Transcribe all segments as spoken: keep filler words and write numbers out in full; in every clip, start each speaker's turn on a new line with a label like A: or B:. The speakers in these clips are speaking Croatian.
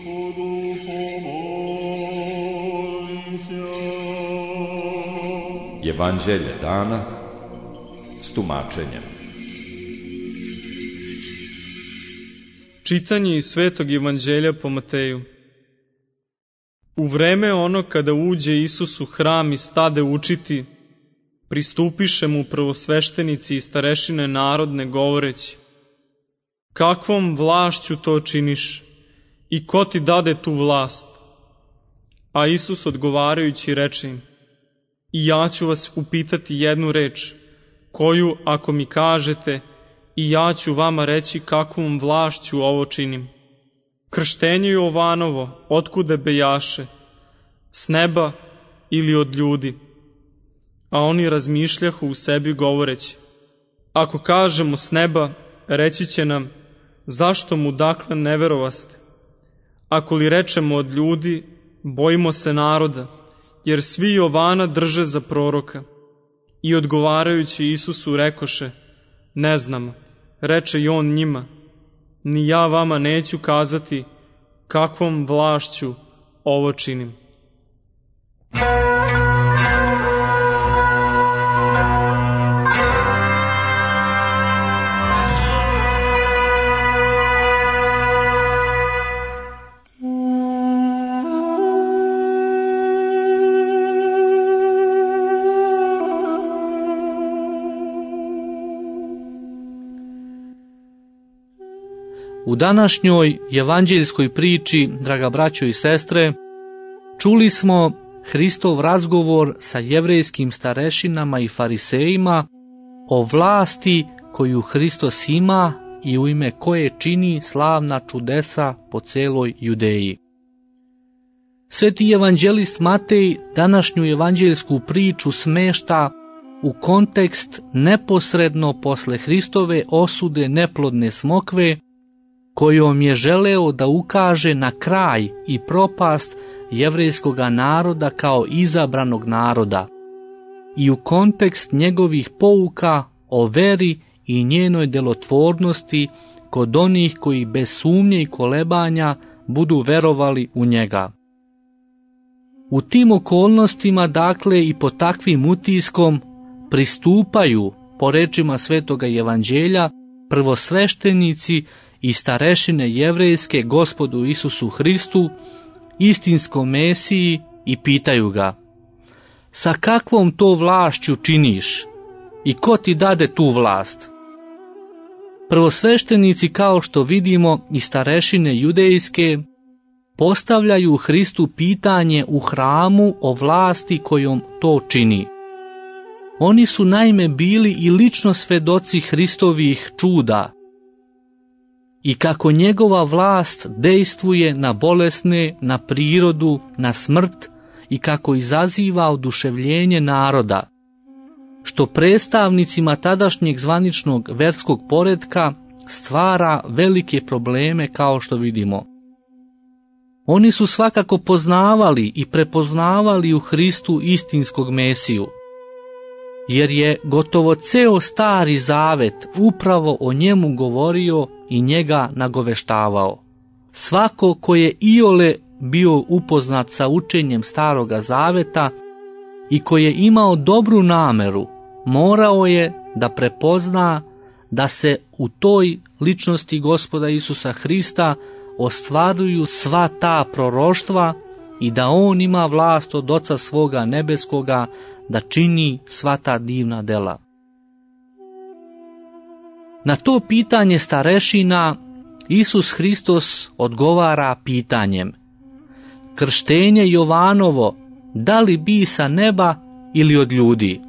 A: Evanđelje dana s tumačenjem.
B: Čitanje iz Svetog Evanđelja po Mateju. U vreme ono kada uđe Isus u hram i stade učiti, pristupiše mu prvosveštenici i starešine narodne govoreći: kakvom vlašću to činiš i ko ti dade tu vlast? A Isus odgovarajući reče im: i ja ću vas upitati jednu reč, koju ako mi kažete, i ja ću vama reći kakvom vlašću ovo činim. Krštenje Jovanovo, otkuda bejaše, s neba ili od ljudi? A oni razmišljahu u sebi govoreći: ako kažemo s neba, reći će nam, zašto mu dakle ne verovaste? Ako li rečemo od ljudi, bojimo se naroda, jer svi Jovana drže za proroka. I odgovarajući Isusu rekoše: ne znamo. Reče i on njima: ni ja vama neću kazati kakvom vlašću ovo činim.
C: U današnjoj evanđeljskoj priči, draga braćo i sestre, čuli smo Hristov razgovor sa jevrejskim starešinama i farisejima o vlasti koju Hristos ima i u ime koje čini slavna čudesa po celoj Judeji. Sveti evanđelist Matej današnju evanđeljsku priču smešta u kontekst neposredno posle Hristove osude neplodne smokve, kojom je želeo da ukaže na kraj i propast jevrejskog naroda kao izabranog naroda, i u kontekst njegovih pouka o veri i njenoj delotvornosti kod onih koji bez sumnje i kolebanja budu verovali u njega. U tim okolnostima, dakle, i pod takvim utiskom pristupaju, po rečima Svetoga Evanđelja, prvosveštenici i starešine jevrejske Gospodu Isusu Hristu, istinskom Mesiji, i pitaju ga: sa kakvom to vlašću činiš i ko ti dade tu vlast? Prvosveštenici, kao što vidimo, i starešine judejske postavljaju Hristu pitanje u hramu o vlasti kojom to čini. Oni su naime bili i lično svedoci Hristovih čuda i kako njegova vlast dejstvuje na bolesne, na prirodu, na smrt, i kako izaziva oduševljenje naroda, što predstavnicima tadašnjeg zvaničnog verskog poretka stvara velike probleme, kao što vidimo. Oni su svakako poznavali i prepoznavali u Hristu istinskog Mesiju, jer je gotovo ceo Stari Zavet upravo o njemu govorio i njega nagoveštavao. Svako ko je iole bio upoznat sa učenjem Staroga Zaveta i koji je imao dobru nameru, morao je da prepozna da se u toj ličnosti Gospoda Isusa Hrista ostvaruju sva ta proroštva i da on ima vlast od Oca svoga nebeskoga da čini sva ta divna dela. Na to pitanje starešina Isus Hristos odgovara pitanjem: krštenje Jovanovo, da li bi sa neba ili od ljudi?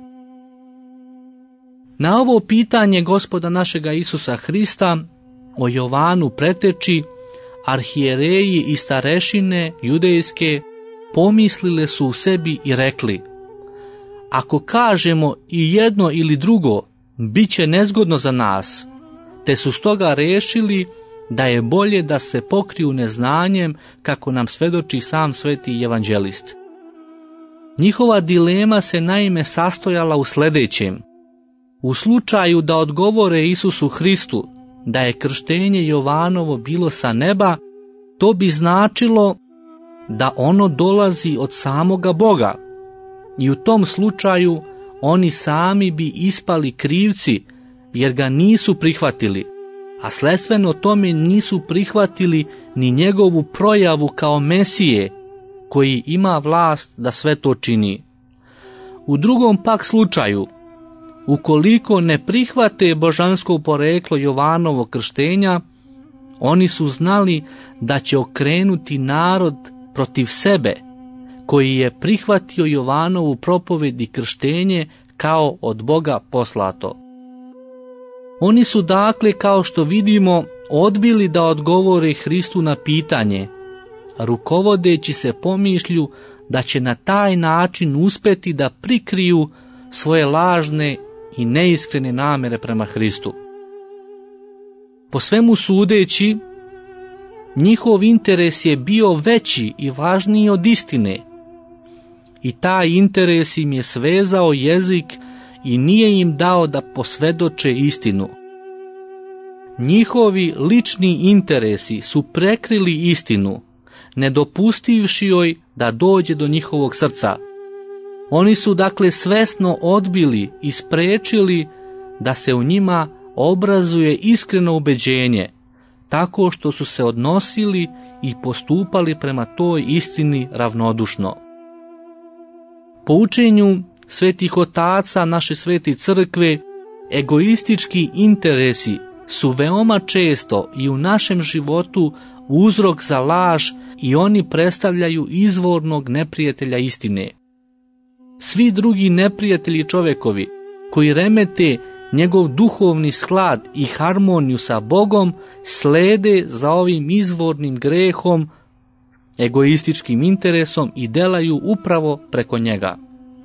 C: Na ovo pitanje Gospoda našega Isusa Hrista o Jovanu preteči arhijereji i starešine judejske pomislile su u sebi i rekli: ako kažemo i jedno ili drugo, bit će nezgodno za nas, te su stoga rešili da je bolje da se pokriju neznanjem, kako nam svedoči sam sveti evanđelist. Njihova dilema se naime sastojala u sledećem: u slučaju da odgovore Isusu Hristu da je krštenje Jovanovo bilo sa neba, to bi značilo da ono dolazi od samoga Boga i u tom slučaju oni sami bi ispali krivci jer ga nisu prihvatili, a sledstveno tome nisu prihvatili ni njegovu projavu kao Mesije koji ima vlast da sve to čini. U drugom pak slučaju, ukoliko ne prihvate božansko poreklo Jovanovog krštenja, oni su znali da će okrenuti narod protiv sebe, koji je prihvatio Jovanovu propoved i krštenje kao od Boga poslato. Oni su dakle, kao što vidimo, odbili da odgovore Hristu na pitanje, rukovodeći se pomišlju da će na taj način uspeti da prikriju svoje lažne i neiskrene namere prema Hristu. Po svemu sudeći, njihov interes je bio veći i važniji od istine, i taj interes im je svezao jezik i nije im dao da posvjedoče istinu. Njihovi lični interesi su prekrili istinu, ne dopustivši joj da dođe do njihovog srca. Oni su dakle svesno odbili i sprečili da se u njima obrazuje iskreno ubeđenje, tako što su se odnosili i postupali prema toj istini ravnodušno. Po učenju svetih otaca naše svete crkve, egoistički interesi su veoma često i u našem životu uzrok za laž i oni predstavljaju izvornog neprijatelja istine. Svi drugi neprijatelji čovekovi koji remete njegov duhovni sklad i harmoniju sa Bogom slede za ovim izvornim grehom, egoističkim interesom i delaju upravo preko njega.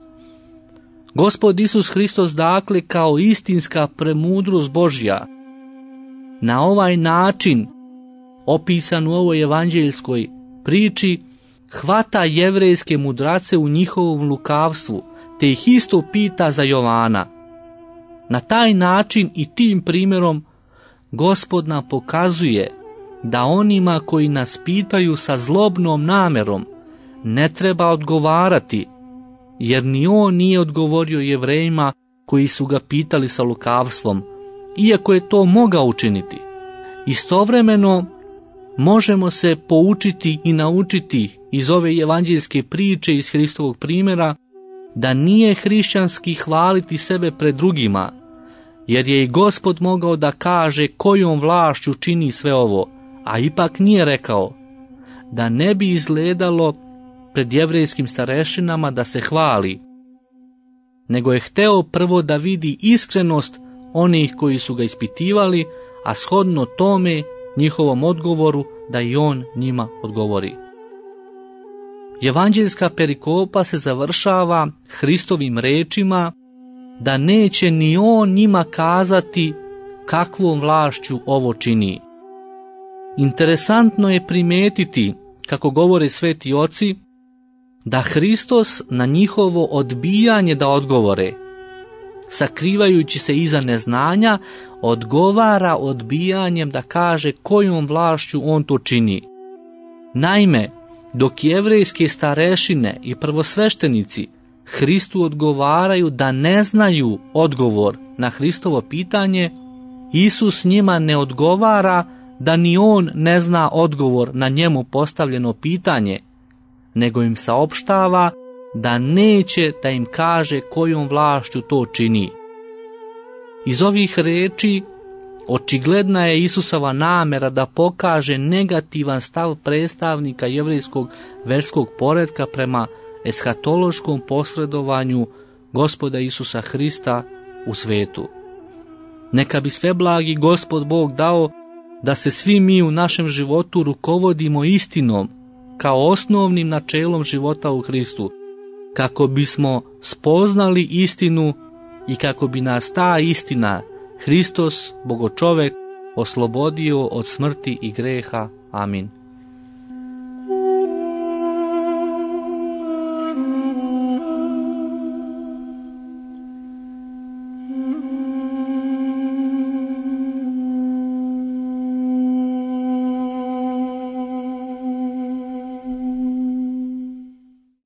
C: Gospod Isus Hristos dakle kao istinska premudrost Božja na ovaj način opisan u ovoj evanđeljskoj priči hvata jevrejske mudrace u njihovom lukavstvu te ih isto pita za Jovana. Na taj način i tim primjerom Gospod nam pokazuje da onima koji nas pitaju sa zlobnom namerom ne treba odgovarati, jer ni on nije odgovorio Jevrejima koji su ga pitali sa lukavstvom, iako je to mogao učiniti. Istovremeno možemo se poučiti i naučiti iz ove evanđeljske priče iz Hristovog primjera da nije hrišćanski hvaliti sebe pred drugima, jer je i Gospod mogao da kaže kojom vlašću čini sve ovo, a ipak nije rekao, da ne bi izgledalo pred jevrejskim starešinama da se hvali, nego je hteo prvo da vidi iskrenost onih koji su ga ispitivali, a shodno tome njihovom odgovoru da i on njima odgovori. Evanđeljska perikopa se završava Hristovim rečima da neće ni on njima kazati kakvom vlašću ovo čini. Interesantno je primetiti, kako govore sveti oci, da Hristos na njihovo odbijanje da odgovore, sakrivajući se iza neznanja, odgovara odbijanjem da kaže kojom vlašću on to čini. Naime, dok jevrejske starešine i prvosveštenici Hristu odgovaraju da ne znaju odgovor na Hristovo pitanje, Isus njima ne odgovara da ni on ne zna odgovor na njemu postavljeno pitanje, nego im saopštava da neće da im kaže kojom vlašću to čini. Iz ovih reči očigledna je Isusova namera da pokaže negativan stav predstavnika jevrejskog verskog poretka prema eshatološkom posredovanju Gospoda Isusa Hrista u svetu. Neka bi sveblagi Gospod Bog dao da se svi mi u našem životu rukovodimo istinom kao osnovnim načelom života u Hristu, kako bismo spoznali istinu i kako bi nas ta istina, Hristos, Bogočovek, oslobodio od smrti i greha. Amin.